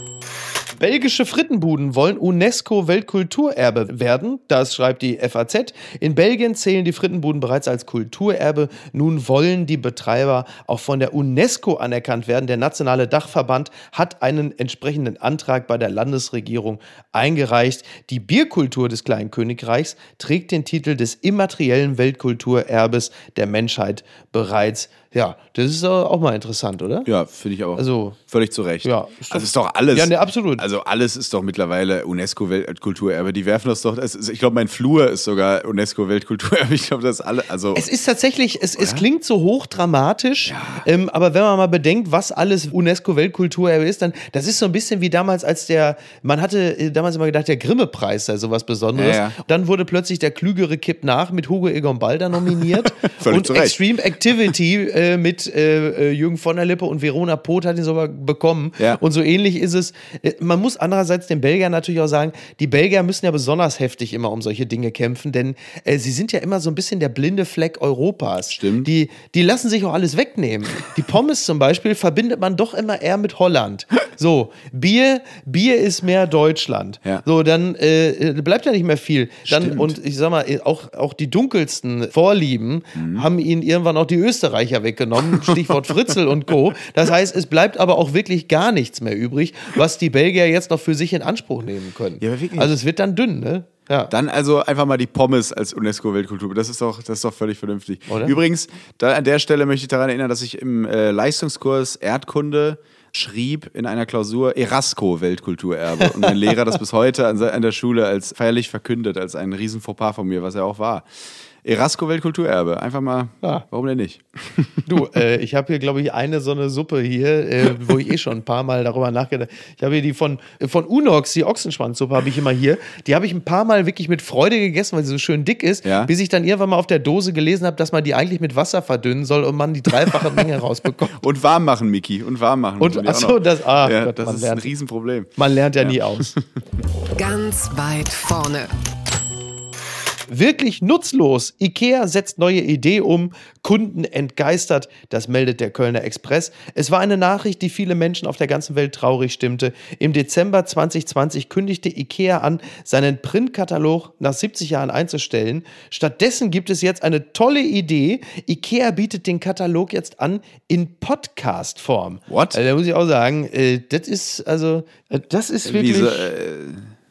Belgische Frittenbuden wollen UNESCO-Weltkulturerbe werden. Das schreibt die F A Z. In Belgien zählen die Frittenbuden bereits als Kulturerbe. Nun wollen die Betreiber auch von der UNESCO anerkannt werden. Der nationale Dachverband hat einen entsprechenden Antrag bei der Landesregierung eingereicht. Die Bierkultur des kleinen Königreichs trägt den Titel des immateriellen Weltkulturerbes der Menschheit bereits. Ja, das ist auch mal interessant, oder? Ja, finde ich auch. Also, völlig zu Recht. ja, ist doch- also ist doch alles. Ja, ne, absolut. Also alles ist doch mittlerweile UNESCO-Weltkulturerbe. Die werfen das doch. Es ist, ich glaube, mein Flur ist sogar UNESCO-Weltkulturerbe. Ich glaube, das ist alle. Also Es ist tatsächlich, es, es klingt so hochdramatisch, ähm, aber wenn man mal bedenkt, was alles UNESCO-Weltkulturerbe ist, dann, das ist so ein bisschen wie damals, als der, man hatte äh, damals immer gedacht, der Grimme-Preis sei sowas Besonderes. Ja, ja. Dann wurde plötzlich der Klügere kippt nach mit Hugo Egon Balder nominiert Völlig und zu Recht. Extreme Activity äh, äh, mit äh, Jürgen von der Lippe und Verona Poth hat ihn sogar bekommen. Ja. Und so ähnlich ist es. Äh, man muss andererseits den Belgiern natürlich auch sagen, die Belgier müssen ja besonders heftig immer um solche Dinge kämpfen, denn äh, sie sind ja immer so ein bisschen der blinde Fleck Europas. Stimmt. Die, die lassen sich auch alles wegnehmen. Die Pommes zum Beispiel verbindet man doch immer eher mit Holland. So, Bier, Bier ist mehr Deutschland. Ja. So, dann äh, bleibt ja nicht mehr viel. Dann, Stimmt. und ich sag mal, auch, auch die dunkelsten Vorlieben mhm. haben ihnen irgendwann auch die Österreicher weggenommen. Stichwort Fritzl und Co. Das heißt, es bleibt aber auch wirklich gar nichts mehr übrig, was die Belgier jetzt noch für sich in Anspruch nehmen können. Ja, aber wirklich. Also es wird dann dünn, ne? Ja. Dann also einfach mal die Pommes als UNESCO-Weltkultur. Das ist doch, das ist doch völlig vernünftig. Oder? Übrigens, da an der Stelle möchte ich daran erinnern, dass ich im äh, Leistungskurs Erdkunde schrieb in einer Klausur Erasco-Weltkulturerbe. Und mein Lehrer das bis heute an, an der Schule als feierlich verkündet, als ein riesen Fauxpas von mir, was er auch war. Erasco-Weltkulturerbe. Einfach mal, Ja. warum denn nicht? Du, äh, ich habe hier, glaube ich, eine so eine Suppe hier, äh, wo ich eh schon ein paar Mal darüber nachgedacht habe. Ich habe hier die von, von Unox, die Ochsenschwanzsuppe habe ich immer hier. Die habe ich ein paar Mal wirklich mit Freude gegessen, weil sie so schön dick ist, Ja. bis ich dann irgendwann mal auf der Dose gelesen habe, dass man die eigentlich mit Wasser verdünnen soll und man die dreifache Menge rausbekommt. Und warm machen, Miki. Und warm machen. Und muss man ja auch achso, noch. das, ah, ja, Gott, das man ist lernt, ein Riesenproblem. man lernt ja, nie aus. Ganz weit vorne. Wirklich nutzlos. IKEA setzt neue Idee um, Kunden entgeistert, das meldet der Kölner Express. Es war eine Nachricht, die viele Menschen auf der ganzen Welt traurig stimmte. Im Dezember zwanzig zwanzig kündigte IKEA an, seinen Printkatalog nach siebzig Jahren einzustellen. Stattdessen gibt es jetzt eine tolle Idee. IKEA bietet den Katalog jetzt an in Podcast-Form. What? Also, da muss ich auch sagen, äh, das ist, also, äh, das ist Wie wirklich... so, äh,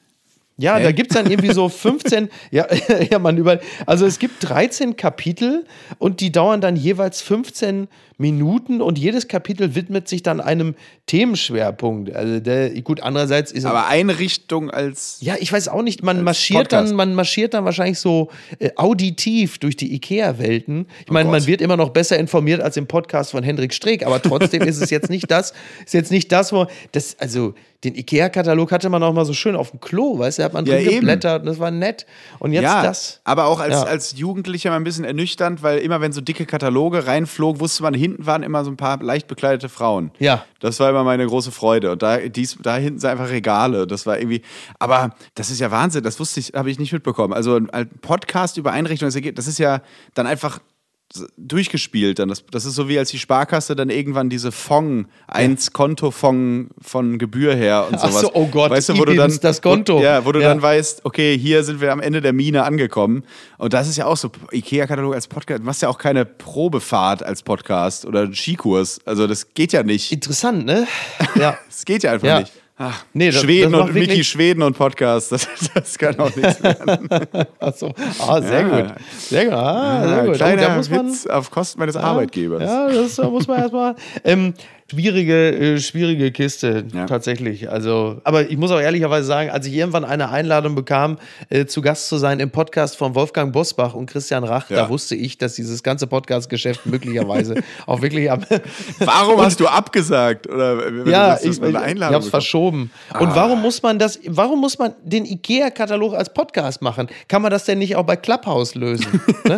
Ja, Hä? da gibt es dann irgendwie so fünfzehn, ja, ja, man über, also es gibt dreizehn Kapitel und die dauern dann jeweils fünfzehn Minuten und jedes Kapitel widmet sich dann einem Themenschwerpunkt. Also der, gut, andererseits ist aber Einrichtung als. ja, ich weiß auch nicht, man marschiert Podcast. dann, man marschiert dann wahrscheinlich so äh, auditiv durch die IKEA-Welten. Ich meine, Oh man Gott. wird immer noch besser informiert als im Podcast von Hendrik Streeck, aber trotzdem ist es jetzt nicht das, ist jetzt nicht das, wo das, also den IKEA-Katalog hatte man auch mal so schön auf dem Klo, weißt du, da hat man Ja, drin eben. geblättert und das war nett. Und jetzt ja, das. aber auch als, Ja. als Jugendlicher mal ein bisschen ernüchternd, weil immer wenn so dicke Kataloge reinflogen, wusste man, hinten waren immer so ein paar leicht bekleidete Frauen. Ja. Das war immer meine große Freude. Und da, dies, da hinten sind einfach Regale. Das war irgendwie. Aber das ist ja Wahnsinn. Das wusste ich, habe ich nicht mitbekommen. Also ein Podcast über Einrichtung, das Ergebnis, das ist ja dann einfach durchgespielt. Dann. Das, das ist so wie als die Sparkasse dann irgendwann diese Fond, eins Konto-Fond von Gebühr her und Ach sowas. so, oh Gott, weißt du, wo du übrigens dann das Konto. Wo, ja, wo du Ja. dann weißt, okay, hier sind wir am Ende der Mine angekommen. Und das ist ja auch so, IKEA-Katalog als Podcast, du machst ja auch keine Probefahrt als Podcast oder einen Skikurs. Also das geht ja nicht. Interessant, ne? Ja. Das geht ja einfach Ja. nicht. Ach, Nee, das- Schweden das macht und Miki wirklich- Schweden und Podcast, das, das kann auch nichts werden. Achso. Ah, sehr Ja. gut. Sehr gut. Ah, sehr Ja, gut. kleiner da muss man, Witz auf Kosten meines Arbeitgebers. Ja, das da muss man erstmal. Ähm, schwierige, äh, schwierige Kiste, Ja. tatsächlich. Also, aber ich muss auch ehrlicherweise sagen, als ich irgendwann eine Einladung bekam, äh, zu Gast zu sein im Podcast von Wolfgang Bosbach und Christian Rach, Ja. da wusste ich, dass dieses ganze Podcast-Geschäft möglicherweise auch wirklich am. Warum hast du abgesagt? Oder wenn Ja, du sagst, du ich, hast mal eine ich, ich Einladung hab's bekommen? verschoben. Und warum muss man das, warum muss man den IKEA-Katalog als Podcast machen? Kann man das denn nicht auch bei Clubhouse lösen? Ne?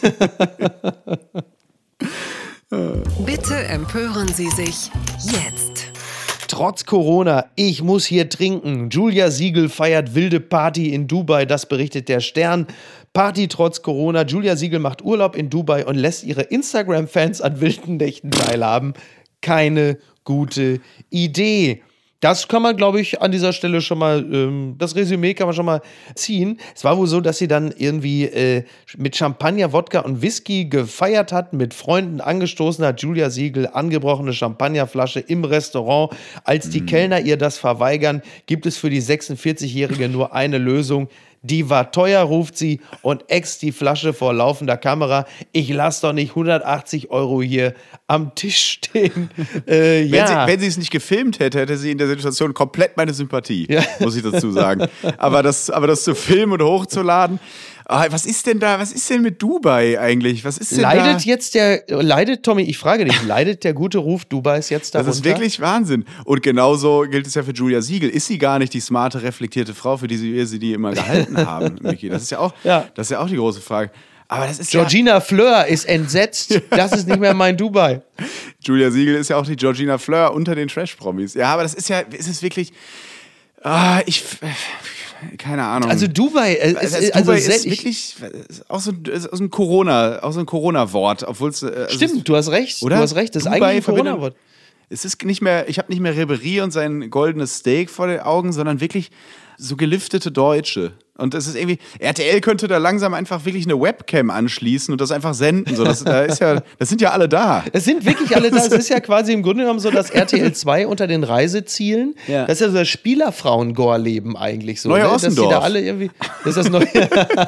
Bitte empören Sie sich jetzt. Trotz Corona, ich muss hier trinken. Julia Siegel feiert wilde Party in Dubai, das berichtet der Stern. Party trotz Corona. Julia Siegel macht Urlaub in Dubai und lässt ihre Instagram-Fans an wilden Nächten teilhaben. Keine gute Idee. Das kann man, glaube ich, an dieser Stelle schon mal, ähm, das Resümee kann man schon mal ziehen. Es war wohl so, dass sie dann irgendwie äh, mit Champagner, Wodka und Whisky gefeiert hat, mit Freunden angestoßen hat. Julia Siegel, angebrochene Champagnerflasche im Restaurant. Als die Kellner ihr das verweigern, gibt es für die sechsundvierzigjährige nur eine Lösung. Die war teuer, ruft sie und äxt die Flasche vor laufender Kamera. Ich lasse doch nicht hundertachtzig Euro hier am Tisch stehen. Äh, Wenn, ja. sie, wenn sie es nicht gefilmt hätte, hätte sie in der Situation komplett meine Sympathie, Ja. muss ich dazu sagen. Aber das, aber das zu filmen und hochzuladen, ah, was ist denn da, was ist denn mit Dubai eigentlich? Was ist denn Leidet da? jetzt der, leidet, Tommy, ich frage dich, leidet der gute Ruf Dubais jetzt darunter? Das ist wirklich Wahnsinn. Und genauso gilt es ja für Julia Siegel. Ist sie gar nicht die smarte, reflektierte Frau, für die sie, wir sie die immer gehalten haben, Miki? Das ist ja auch, Ja. das ist ja auch die große Frage. Aber das ist Georgina Fleur ist entsetzt. Das ist nicht mehr mein Dubai. ja... Julia Siegel ist ja auch die Georgina Fleur unter den Trash-Promis. Ja, aber das ist ja... Es ist wirklich... Ah, ich... Keine Ahnung. Also Dubai... Äh, also, ist, Dubai also ist wirklich auch so, ist auch so ein Corona, auch so ein Corona-Wort, obwohl es... Also stimmt, es, du hast recht. oder? Du hast recht, das ist Dubai eigentlich ein Corona-Wort. Es ist nicht mehr, ich habe nicht mehr Ribéry und sein goldenes Steak vor den Augen, sondern wirklich so geliftete Deutsche. Und das ist irgendwie, R T L könnte da langsam einfach wirklich eine Webcam anschließen und das einfach senden. So, das, da ist ja, das sind ja alle da. Es sind wirklich alle da. Es ist ja quasi im Grunde genommen so, dass R T L zwei unter den Reisezielen, Ja. das ist ja so das Spielerfrauen-Gore-Leben eigentlich so. Neue ne? Dass die Ossendorf. da alle irgendwie, das ist das neue...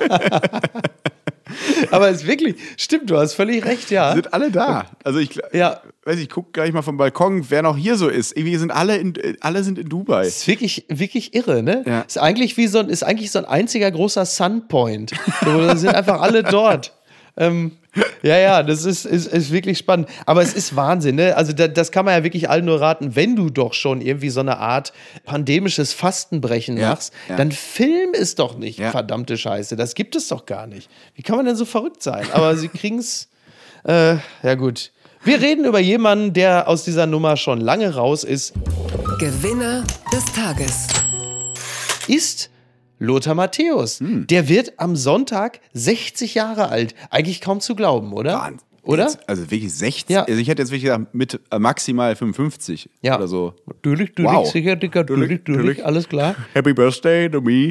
Aber es ist wirklich, stimmt, du hast völlig recht, ja. Sind alle da. Also ich Ja. weiß, ich gucke gleich mal vom Balkon, wer noch hier so ist. Irgendwie sind alle in, alle sind in Dubai. Das ist wirklich, wirklich irre, ne? Ja. Ist eigentlich wie so ein, ist eigentlich so ein einziger großer Sunpoint. So, da sind einfach alle dort. Ähm, ja, ja, das ist, ist, ist wirklich spannend. Aber es ist Wahnsinn, ne? Also da, das kann man ja wirklich allen nur raten, wenn du doch schon irgendwie so eine Art pandemisches Fastenbrechen Ja, machst, ja. dann film es doch nicht, Ja. verdammte Scheiße. Das gibt es doch gar nicht. Wie kann man denn so verrückt sein? Aber sie kriegen es, äh, ja gut. Wir reden über jemanden, der aus dieser Nummer schon lange raus ist. Gewinner des Tages. Ist Lothar Matthäus. Hm. Der wird am Sonntag sechzig Jahre alt. Eigentlich kaum zu glauben, oder? Wahnsinn. Oder? Jetzt, also wirklich sechzig? Ja. Also ich hätte jetzt wirklich gesagt, mit äh, maximal fünfundfünfzig Ja. oder so. Natürlich, natürlich, Wow. sicher, Dicker, natürlich, Natürlich, natürlich, natürlich. alles klar. Happy Birthday to me.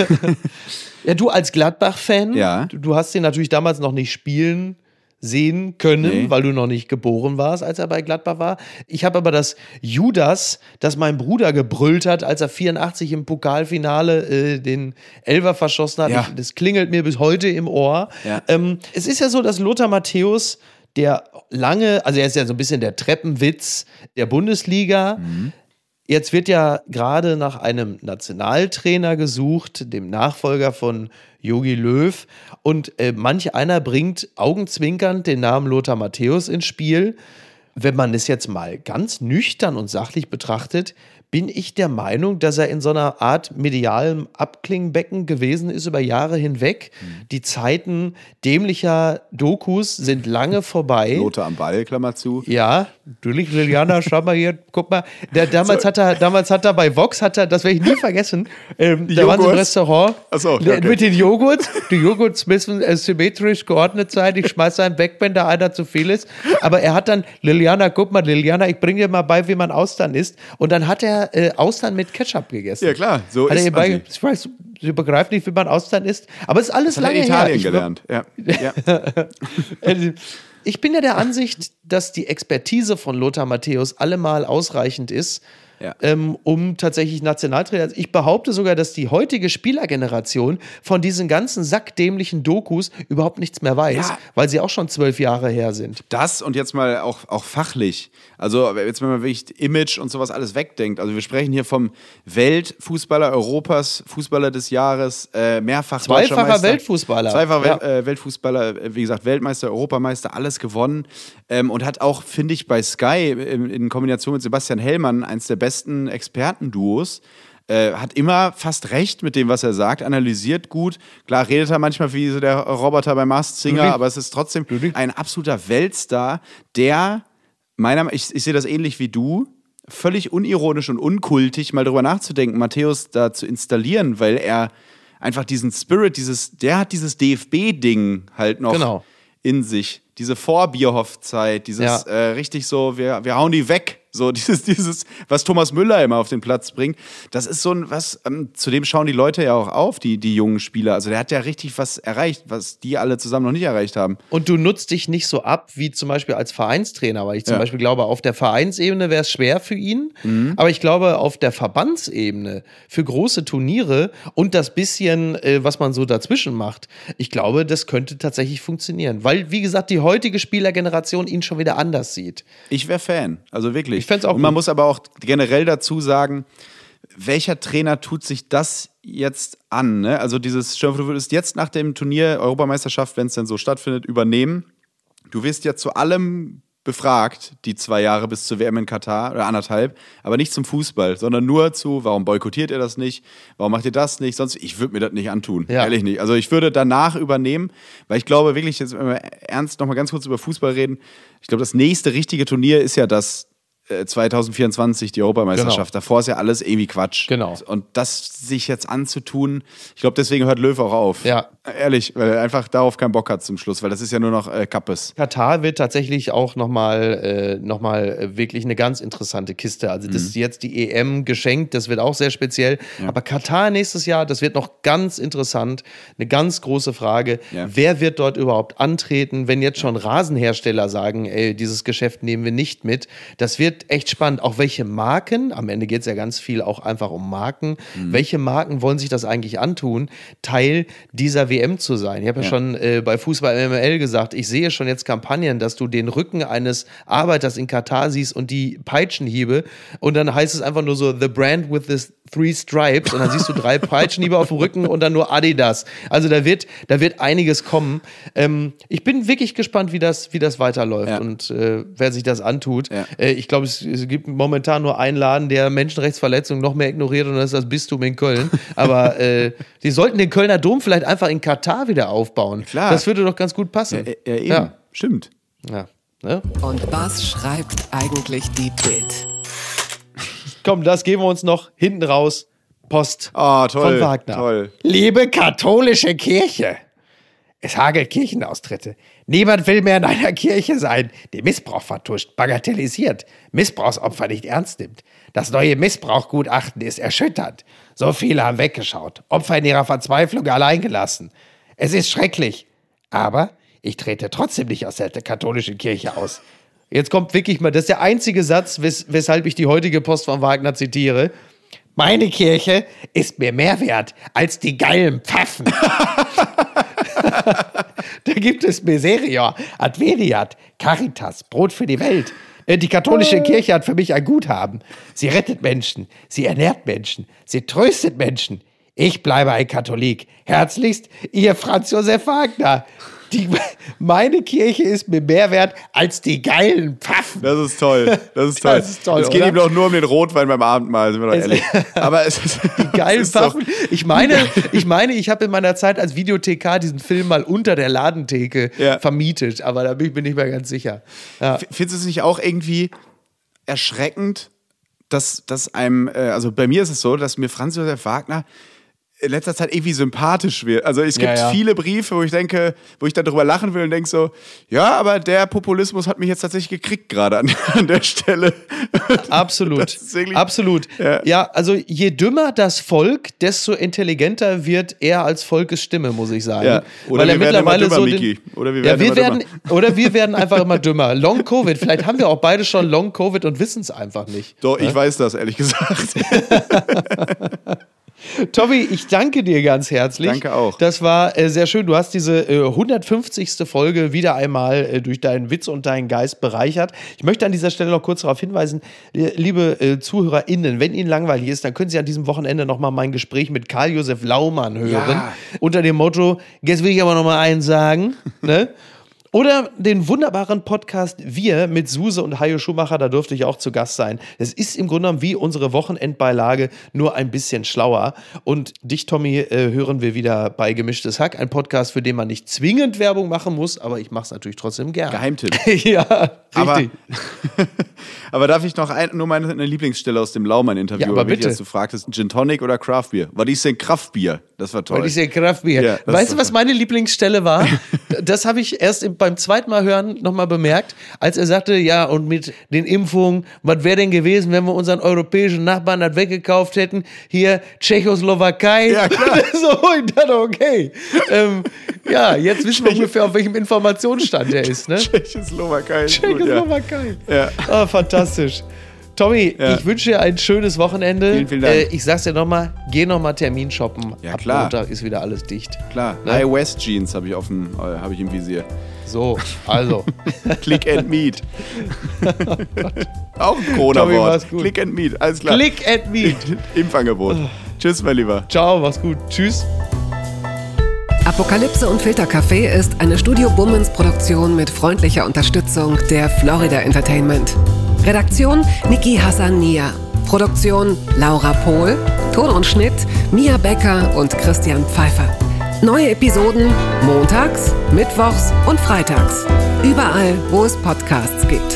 Ja, du als Gladbach-Fan, Ja. du, du hast ihn natürlich damals noch nicht spielen sehen können, Nee. weil du noch nicht geboren warst, als er bei Gladbach war. Ich habe aber das Judas, das mein Bruder gebrüllt hat, als er vierundachtzig im Pokalfinale äh, den Elfer verschossen hat. Ja. Ich, das klingelt mir bis heute im Ohr. Ja. Ähm, es ist ja so, dass Lothar Matthäus, der lange, also er ist ja so ein bisschen der Treppenwitz der Bundesliga. Mhm. Jetzt wird ja gerade nach einem Nationaltrainer gesucht, dem Nachfolger von Jogi Löw. Und äh, manch einer bringt augenzwinkernd den Namen Lothar Matthäus ins Spiel. Wenn man es jetzt mal ganz nüchtern und sachlich betrachtet, bin ich der Meinung, dass er in so einer Art medialem Abklingbecken gewesen ist über Jahre hinweg. Die Zeiten dämlicher Dokus sind lange vorbei. Lothar am Ball, Klammer zu. Ja, natürlich, Liliana, schau mal hier, guck mal. Der, damals, hat er, damals hat er bei Vox, hat er, das werde ich nie vergessen, ähm, da waren sie im Joghurt? Restaurant Ach so, okay, der- okay. mit den Joghurts. Die Joghurts müssen äh, symmetrisch geordnet sein. Ich schmeiße einen weg, wenn da einer zu viel ist. Aber er hat dann, Liliana, guck mal, Liliana, ich bringe dir mal bei, wie man Austern isst. Und dann hat er äh, Austern mit Ketchup gegessen. Ja, klar, so hat er isst ihr man bei, sie. ich weiß, sie begreift nicht, wie man Austern isst. Aber es ist alles Das hat er lange in Italien her. Ich, gelernt. Ja. Ja. äh, Ich bin ja der Ansicht, dass die Expertise von Lothar Matthäus allemal ausreichend ist, Ja. ähm, um tatsächlich Nationaltrainer. Also ich behaupte sogar, dass die heutige Spielergeneration von diesen ganzen sackdämlichen Dokus überhaupt nichts mehr weiß, Ja. weil sie auch schon zwölf Jahre her sind. Das und jetzt mal auch, auch fachlich. Also jetzt, wenn man wirklich Image und sowas alles wegdenkt. Also wir sprechen hier vom Weltfußballer Europas, Fußballer des Jahres, äh, mehrfach deutscher Zweifacher Meister. Weltfußballer. Zweifacher Ja. Wel äh, Weltfußballer, äh, wie gesagt, Weltmeister, Europameister, alles gewonnen. Ähm, und hat auch, finde ich, bei Sky in, in Kombination mit Sebastian Hellmann eins der besten Expertenduos. Äh, hat immer fast recht mit dem, was er sagt, analysiert gut. Klar redet er manchmal wie so der Roboter bei Masked Singer, Natürlich. aber es ist trotzdem ein absoluter Weltstar, der meiner, ich, ich sehe das ähnlich wie du, völlig unironisch und unkultig mal drüber nachzudenken, Matthäus da zu installieren, weil er einfach diesen Spirit, dieses, der hat dieses D F B-Ding halt noch Genau. in sich. Diese Vorbierhoff-Zeit, dieses Ja. äh, richtig so, wir, wir hauen die weg. So dieses, dieses, was Thomas Müller immer auf den Platz bringt. Das ist so ein, was, ähm, zu dem schauen die Leute ja auch auf, die, die jungen Spieler. Also der hat ja richtig was erreicht, was die alle zusammen noch nicht erreicht haben. Und du nutzt dich nicht so ab wie zum Beispiel als Vereinstrainer, weil ich zum Ja. Beispiel glaube, auf der Vereinsebene wäre es schwer für ihn, aber ich glaube, auf der Verbandsebene für große Turniere und das bisschen, äh, was man so dazwischen macht, ich glaube, das könnte tatsächlich funktionieren, weil, wie gesagt, die heutige Spielergeneration ihn schon wieder anders sieht. Ich wäre Fan, also wirklich. Ich fänd's auch Und man gut. muss aber auch generell dazu sagen, welcher Trainer tut sich das jetzt an? Ne? Also dieses, stell dir vor, du würdest jetzt nach dem Turnier Europameisterschaft, wenn es denn so stattfindet, übernehmen. Du wirst ja zu allem befragt, die zwei Jahre bis zur W M in Katar oder anderthalb, aber nicht zum Fußball, sondern nur zu, warum boykottiert ihr das nicht, warum macht ihr das nicht, sonst, ich würde mir das nicht antun, Ja. ehrlich nicht. Also ich würde danach übernehmen, weil ich glaube wirklich, jetzt wenn wir ernst nochmal ganz kurz über Fußball reden, ich glaube, das nächste richtige Turnier ist ja das äh, zwanzig vierundzwanzig, die Europameisterschaft. Genau. Davor ist ja alles irgendwie Quatsch. Genau. Und das sich jetzt anzutun, ich glaube, deswegen hört Löw auch auf. Ja. Ehrlich, weil er einfach darauf keinen Bock hat zum Schluss, weil das ist ja nur noch äh, Kappes. Katar wird tatsächlich auch nochmal äh, noch mal, äh, wirklich eine ganz interessante Kiste. Also das ist jetzt die E M geschenkt, das wird auch sehr speziell. Aber Katar nächstes Jahr, das wird noch ganz interessant. Eine ganz große Frage. Ja. Wer wird dort überhaupt antreten, wenn jetzt schon Rasenhersteller sagen, ey, dieses Geschäft nehmen wir nicht mit. Das wird echt spannend. Auch welche Marken, am Ende geht es ja ganz viel auch einfach um Marken, welche Marken wollen sich das eigentlich antun, Teil dieser W M zu sein? Ich habe ja, ja schon äh, bei Fußball M M L gesagt, ich sehe schon jetzt Kampagnen, dass du den Rücken eines Arbeiters in Katar siehst und die Peitschenhiebe und dann heißt es einfach nur so, the brand with the three stripes und dann siehst du drei Peitschenhiebe auf dem Rücken und dann nur Adidas. Also da wird, da wird einiges kommen. Ähm, ich bin wirklich gespannt, wie das, wie das weiterläuft Ja. und äh, wer sich das antut. Ja. Äh, ich glaube, es, es gibt momentan nur einen Laden, der Menschenrechtsverletzungen noch mehr ignoriert und das ist das Bistum in Köln. Aber äh, die sollten den Kölner Dom vielleicht einfach in Katar wieder aufbauen. Klar. Das würde doch ganz gut passen. Ja, ja, eben. Ja. Stimmt. Ja. Ne? Und was schreibt eigentlich die Bild? Komm, das geben wir uns noch hinten raus. Post Oh, toll. von Wagner. Toll. Liebe katholische Kirche, es hagelt Kirchenaustritte. Niemand will mehr in einer Kirche sein, die Missbrauch vertuscht, bagatellisiert, Missbrauchsopfer nicht ernst nimmt. Das neue Missbrauchgutachten ist erschütternd. So viele haben weggeschaut, Opfer in ihrer Verzweiflung allein gelassen. Es ist schrecklich, aber ich trete trotzdem nicht aus der katholischen Kirche aus. Jetzt kommt wirklich mal, das ist der einzige Satz, wes- weshalb ich die heutige Post von Wagner zitiere. Meine Kirche ist mir mehr wert als die geilen Pfaffen. Da gibt es Miserior, Adveniat, Caritas, Brot für die Welt. Äh, Die katholische Kirche hat für mich ein Guthaben. Sie rettet Menschen, sie ernährt Menschen, sie tröstet Menschen. Ich bleibe ein Katholik. Herzlichst, Ihr Franz Josef Wagner. Die, meine Kirche ist mir mehr wert als die geilen Pfaffen. Das ist toll. Das ist toll. Das ist toll, Es geht oder? ihm doch nur um den Rotwein beim Abendmahl, sind wir doch Es- ehrlich. Aber es ist Die geilen es ist doch- Pfaffen. Ich meine, ich meine, ich habe in meiner Zeit als Videothekar diesen Film mal unter der Ladentheke Ja. vermietet, aber da bin ich mir nicht mehr ganz sicher. Ja. F- Findest du es nicht auch irgendwie erschreckend, dass, dass einem, äh, also bei mir ist es so, dass mir Franz Josef Wagner in letzter Zeit irgendwie sympathisch wird. Also es gibt Ja, ja. viele Briefe, wo ich denke, wo ich dann drüber lachen will und denke so, ja, aber der Populismus hat mich jetzt tatsächlich gekriegt gerade an, an der Stelle. Absolut. Das ist wirklich- Absolut. Ja. Ja. also je dümmer das Volk, desto intelligenter wird er als Volkes Stimme, muss ich sagen. Ja. Oder Weil er wir werden mittlerweile immer so dümmer, den, Miki. Oder wir ja, werden wir immer werden Oder wir werden einfach immer dümmer. Long Covid, vielleicht haben wir auch beide schon Long Covid und wissen es einfach nicht. Doch, ich weiß das, ehrlich gesagt. Tommy, ich danke dir ganz herzlich. Danke auch. Das war äh, sehr schön. Du hast diese äh, hundertfünfzigste Folge wieder einmal äh, durch deinen Witz und deinen Geist bereichert. Ich möchte an dieser Stelle noch kurz darauf hinweisen, äh, liebe äh, ZuhörerInnen, wenn Ihnen langweilig ist, dann können Sie an diesem Wochenende nochmal mein Gespräch mit Karl-Josef Laumann hören. Ja. Unter dem Motto, jetzt will ich aber nochmal eins sagen, ne? Oder den wunderbaren Podcast Wir mit Suse und Hajo Schumacher, da durfte ich auch zu Gast sein. Es ist im Grunde genommen wie unsere Wochenendbeilage, nur ein bisschen schlauer. Und dich, Tommy, äh, hören wir wieder bei Gemischtes Hack, ein Podcast, für den man nicht zwingend Werbung machen muss, aber ich mache es natürlich trotzdem gerne. Geheimtipp. Ja, Aber, richtig. aber darf ich noch ein, nur meine eine Lieblingsstelle aus dem Laumann-Interview? Ja, aber Wichtig, bitte. dass du fragtest, Gin Tonic oder Craft Beer? Was ist denn Craft Beer? Das war toll. Weil ich sehr Kraftbier. Ja, das weißt ist du, doch was meine Lieblingsstelle war? Das habe ich erst im, beim zweiten Mal hören nochmal bemerkt, als er sagte, ja, und mit den Impfungen, was wäre denn gewesen, wenn wir unseren europäischen Nachbarn das weggekauft hätten? Hier Tschechoslowakei. Ja, klar. So, ich dachte, okay. Ähm, ja, jetzt wissen wir ungefähr, auf welchem Informationsstand er ist. Ne? Tschechoslowakei ist gut, ja. Tschechoslowakei. Ja. Ah, fantastisch. Tommy, Ja. ich wünsche dir ein schönes Wochenende. Vielen, vielen Dank. Äh, ich sag's dir nochmal, geh nochmal Termin shoppen. Ja, Ab klar. Montag ist wieder alles dicht. Klar, Ne? High West Jeans habe ich, auf dem, äh, hab ich im Visier. So, also. Click and Meet. Auch ein Tommy, Corona-Wort. mach's gut. Click and Meet, alles klar. Click and meet. Impfangebot. Tschüss, mein Lieber. Ciao, mach's gut. Tschüss. Apokalypse und Filtercafé ist eine Studio Bummens Produktion mit freundlicher Unterstützung der Florida Entertainment. Redaktion Niki Hassania. Produktion Laura Pohl. Ton und Schnitt Mia Becker und Christian Pfeiffer. Neue Episoden montags, mittwochs und freitags. Überall, wo es Podcasts gibt.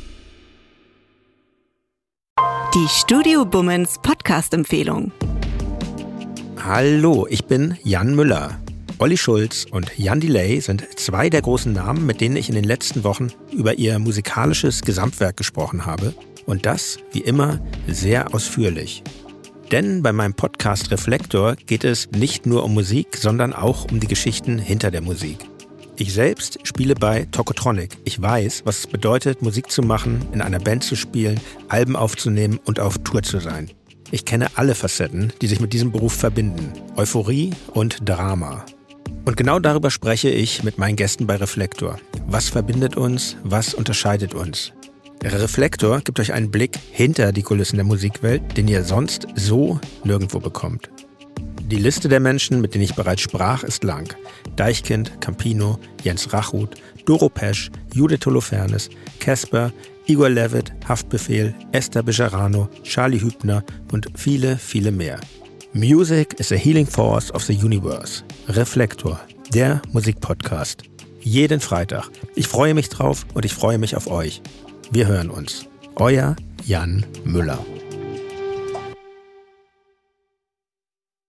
Die Studio Bummens Podcast-Empfehlung. Hallo, ich bin Jan Müller. Olli Schulz und Jan Delay sind zwei der großen Namen, mit denen ich in den letzten Wochen über ihr musikalisches Gesamtwerk gesprochen habe. Und das, wie immer, sehr ausführlich. Denn bei meinem Podcast Reflektor geht es nicht nur um Musik, sondern auch um die Geschichten hinter der Musik. Ich selbst spiele bei Tokotronic. Ich weiß, was es bedeutet, Musik zu machen, in einer Band zu spielen, Alben aufzunehmen und auf Tour zu sein. Ich kenne alle Facetten, die sich mit diesem Beruf verbinden. Euphorie und Drama. Und genau darüber spreche ich mit meinen Gästen bei Reflektor. Was verbindet uns? Was unterscheidet uns? Reflektor gibt euch einen Blick hinter die Kulissen der Musikwelt, den ihr sonst so nirgendwo bekommt. Die Liste der Menschen, mit denen ich bereits sprach, ist lang. Deichkind, Campino, Jens Rachut, Doro Pesch, Judith Holofernes, Casper, Igor Levit, Haftbefehl, Esther Bejarano, Charlie Hübner und viele, viele mehr. Music is a healing force of the universe. Reflektor, der Musikpodcast. Jeden Freitag. Ich freue mich drauf und ich freue mich auf euch. Wir hören uns. Euer Jan Müller.